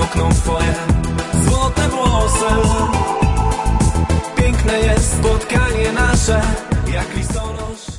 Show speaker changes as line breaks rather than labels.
zamkną twoje złote włosy. Piękne jest spotkanie nasze, jak listonosz.